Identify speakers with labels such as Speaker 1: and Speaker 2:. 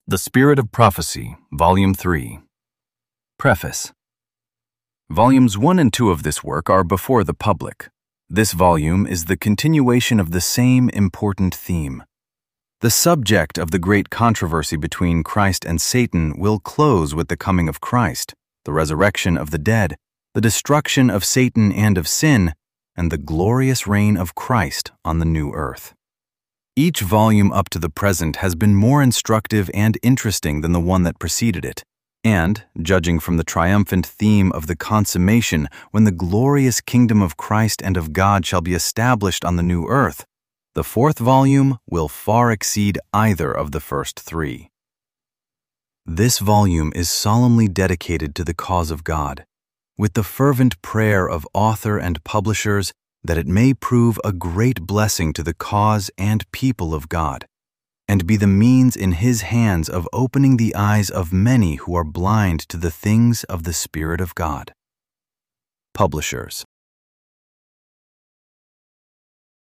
Speaker 1: The Spirit of Prophecy, Volume 3. Preface. Volumes 1 and 2 of this work are before the public. This volume is the continuation of the same important theme. The subject of the great controversy between Christ and Satan will close with the coming of Christ, the resurrection of the dead, the destruction of Satan and of sin, and the glorious reign of Christ on the new earth. Each volume up to the present has been more instructive and interesting than the one that preceded it, and, judging from the triumphant theme of the consummation when the glorious kingdom of Christ and of God shall be established on the new earth, the fourth volume will far exceed either of the first three. This volume is solemnly dedicated to the cause of God, with the fervent prayer of author and publishers that it may prove a great blessing to the cause and people of God, and be the means in His hands of opening the eyes of many who are blind to the things of the Spirit of God. Publishers.